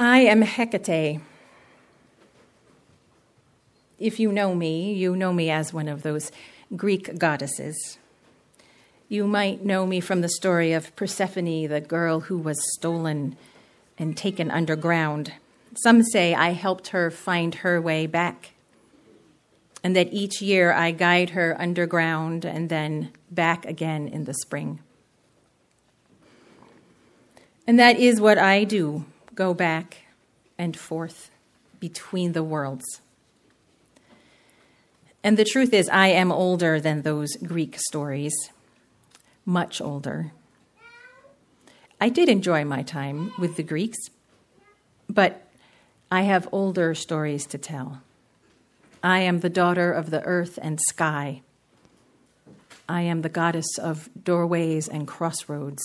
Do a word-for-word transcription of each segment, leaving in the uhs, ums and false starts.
I am Hecate. If you know me, you know me as one of those Greek goddesses. You might know me from the story of Persephone, the girl who was stolen and taken underground. Some say I helped her find her way back, and that each year I guide her underground and then back again in the spring. And that is what I do, go back and forth between the worlds. And the truth is, I am older than those Greek stories, much older. I did enjoy my time with the Greeks, but I have older stories to tell. I am the daughter of the earth and sky. I am the goddess of doorways and crossroads.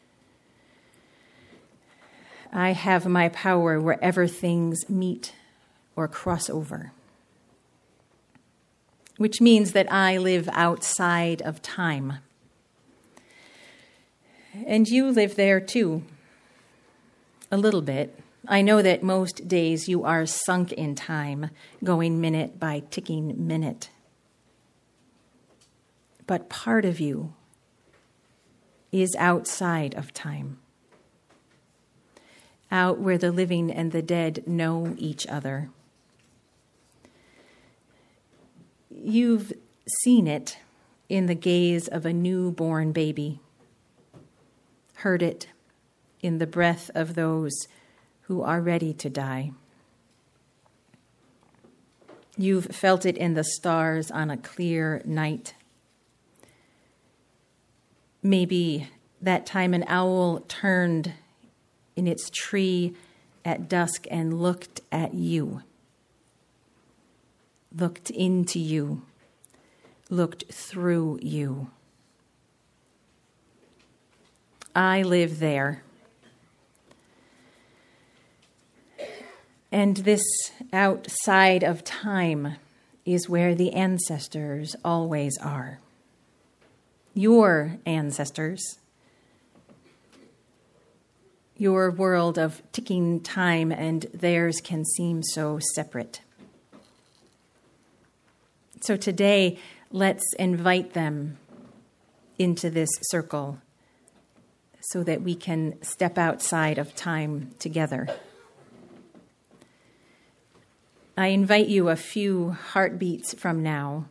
I have my power wherever things meet or cross over, which means that I live outside of time. And you live there too, a little bit. I know that most days you are sunk in time, going minute by ticking minute. But part of you is outside of time, out where the living and the dead know each other. You've seen it in the gaze of a newborn baby, heard it in the breath of those who are ready to die. You've felt it in the stars on a clear night. Maybe that time an owl turned in its tree at dusk and looked at you, looked into you, looked through you. I live there. And this outside of time is where the ancestors always are. Your ancestors. Your world of ticking time and theirs can seem so separate. So today, let's invite them into this circle so that we can step outside of time together. I invite you a few heartbeats from now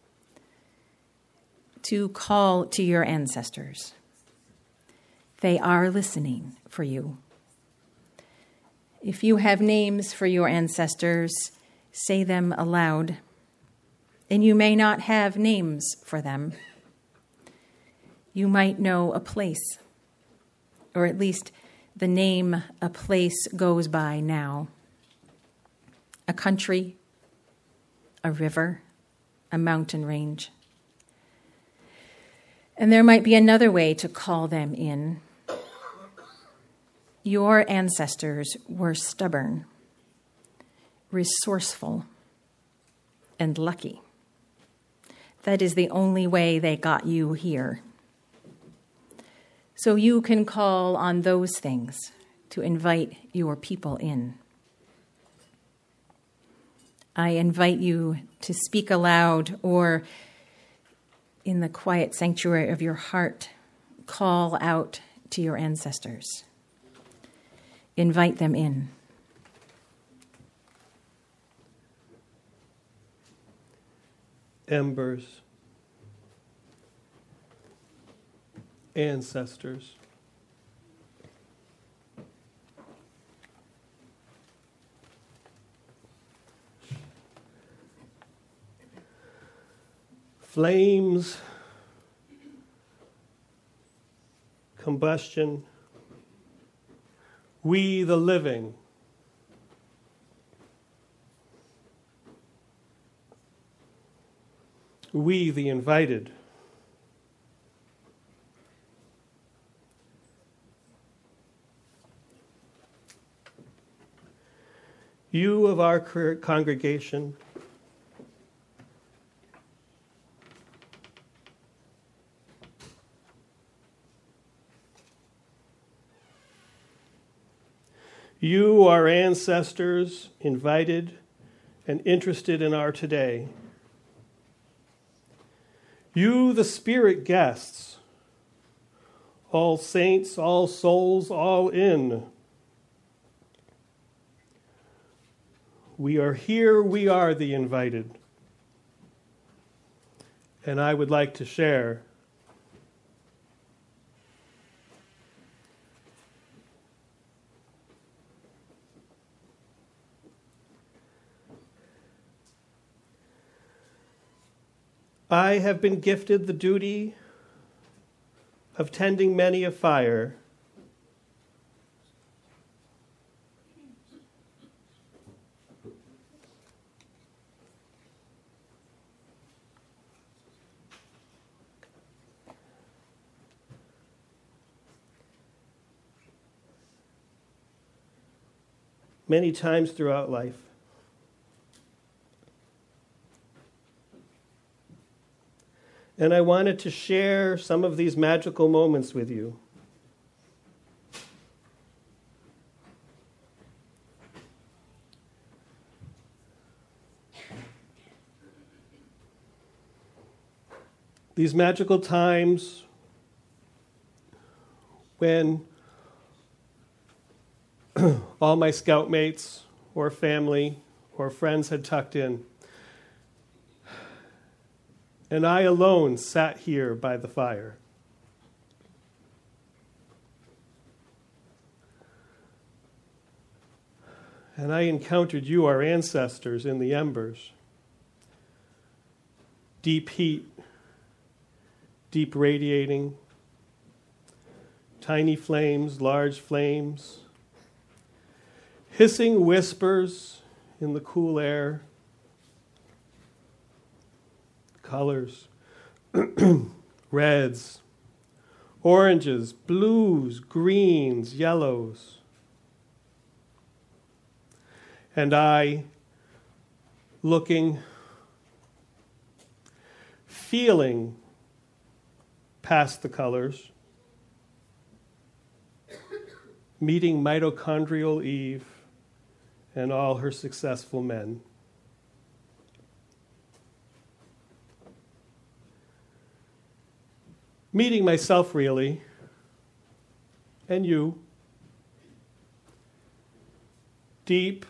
to call to your ancestors. They are listening for you. If you have names for your ancestors, say them aloud. And you may not have names for them. You might know a place, or at least the name a place goes by now. A country, a river, a mountain range. And there might be another way to call them in. Your ancestors were stubborn, resourceful, and lucky. That is the only way they got you here. So you can call on those things to invite your people in. I invite you to speak aloud or in the quiet sanctuary of your heart, call out to your ancestors. Invite them in. Embers, ancestors, flames, combustion, we the living. We the invited. You of our congregation, You, our ancestors, invited and interested in our today. You, the spirit guests, all saints, all souls, all in. We are here, we are the invited. And I would like to share I have been gifted the duty of tending many a fire. Many times throughout life. And I wanted to share some of these magical moments with you. These magical times when all my scout mates or family or friends had tucked in. And I alone sat here by the fire. And I encountered you, our ancestors, in the embers. Deep heat, deep radiating, tiny flames, large flames, hissing whispers in the cool air. Colors, reds, oranges, blues, greens, yellows. And I, looking, feeling past the colors, meeting mitochondrial Eve and all her successful men. Meeting myself, really, and you. Deep,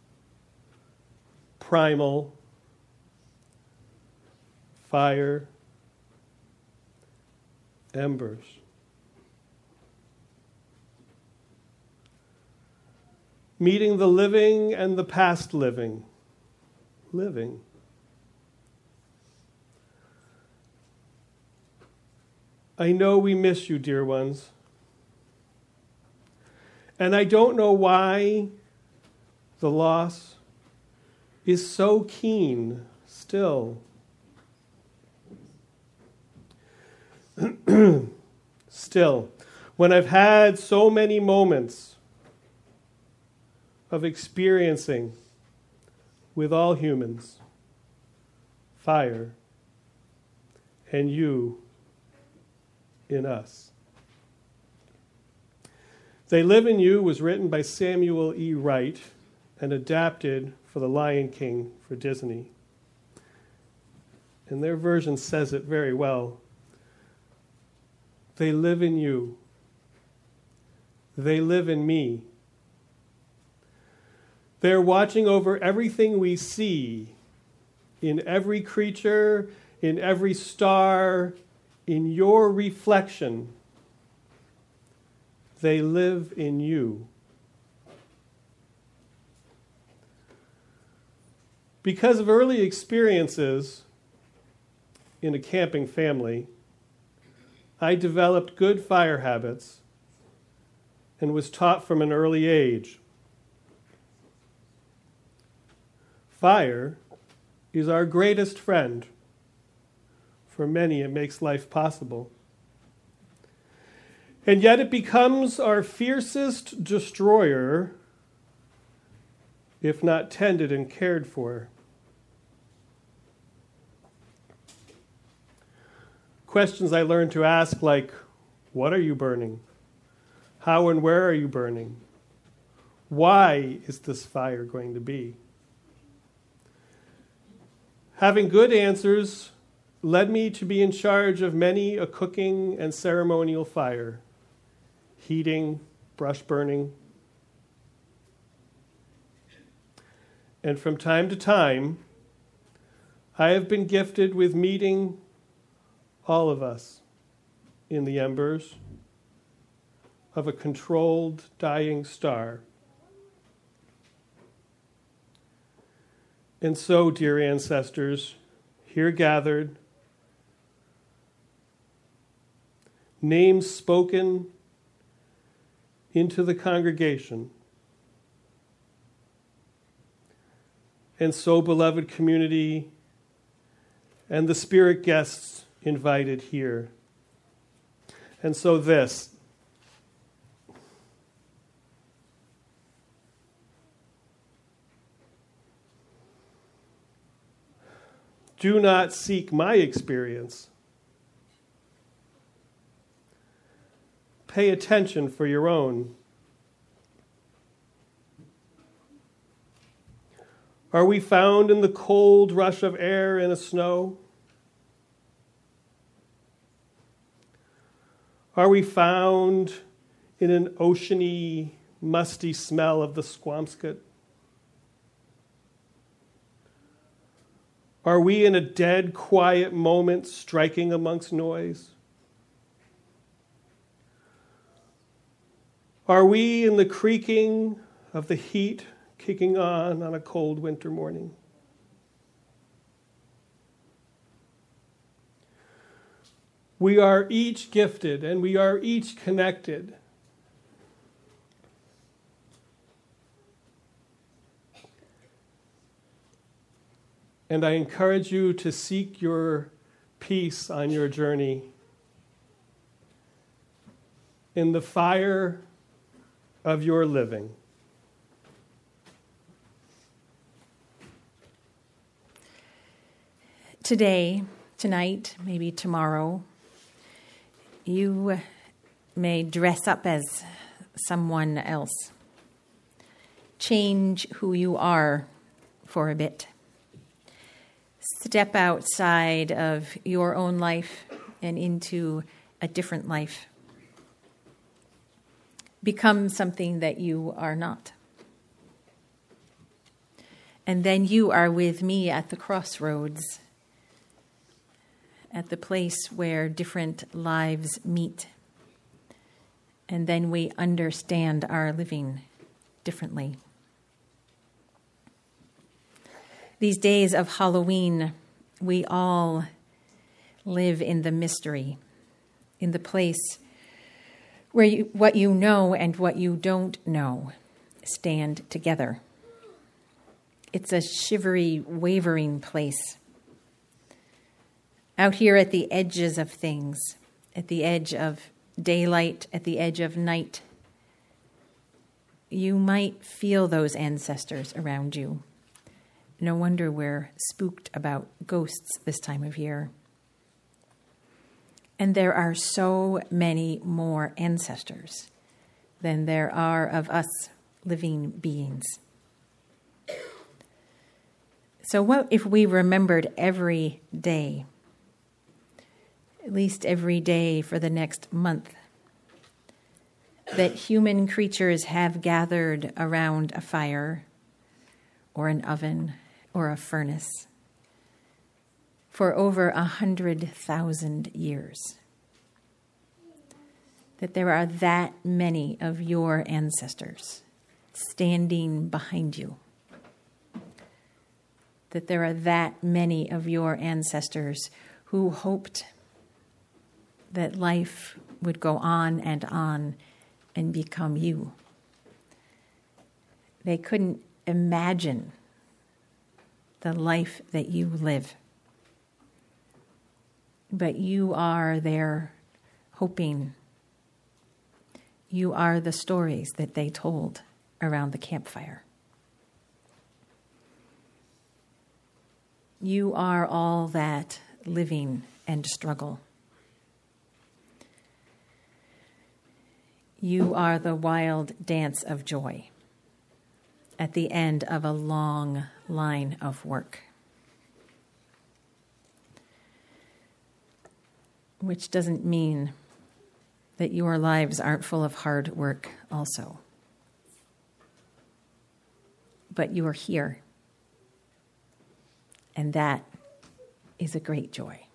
primal, fire, embers. Meeting the living and the past living. Living. I know we miss you, dear ones. And I don't know why the loss is so keen still. Still, when I've had so many moments of experiencing with all humans fire and you in us. They Live in You was written by Samuel E. Wright and adapted for The Lion King for Disney. And their version says it very well. They live in you. They live in me. They're watching over everything we see, in every creature, in every star, in your reflection. They live in you. Because of early experiences in a camping family, I developed good fire habits and was taught from an early age. Fire is our greatest friend. For many, it makes life possible. And yet it becomes our fiercest destroyer if not tended and cared for. Questions I learned to ask like, what are you burning? How and where are you burning? Why is this fire going to be? Having good answers led me to be in charge of many a cooking and ceremonial fire, heating, brush burning. And from time to time, I have been gifted with meeting all of us in the embers of a controlled dying star. And so, dear ancestors, here gathered, names spoken into the congregation, and so, beloved community, and the spirit guests invited here. And so this. Do not seek my experience. Pay attention for your own. Are we found in the cold rush of air in a snow? Are we found in an oceany, musty smell of the Squamscot? Are we in a dead, quiet moment striking amongst noise? Are we in the creaking of the heat kicking on on a cold winter morning? We are each gifted and we are each connected. And I encourage you to seek your peace on your journey in the fire of your living. Today, tonight, maybe tomorrow, you may dress up as someone else. Change who you are for a bit. Step outside of your own life and into a different life. Become something that you are not. And then you are with me at the crossroads, at the place where different lives meet. And then we understand our living differently. These days of Halloween, we all live in the mystery, in the place where you, what you know and what you don't know stand together. It's a shivery, wavering place. Out here at the edges of things, at the edge of daylight, at the edge of night, you might feel those ancestors around you. No wonder we're spooked about ghosts this time of year. And there are so many more ancestors than there are of us living beings. So what if we remembered every day, at least every day for the next month, that human creatures have gathered around a fire or an oven or a furnace for over a hundred thousand years. That there are that many of your ancestors standing behind you. That there are that many of your ancestors who hoped that life would go on and on and become you. They couldn't imagine the life that you live. But you are there hoping. You are the stories that they told around the campfire. You are all that living and struggle. You are the wild dance of joy at the end of a long line of work. Which doesn't mean that your lives aren't full of hard work also. But you are here. And that is a great joy.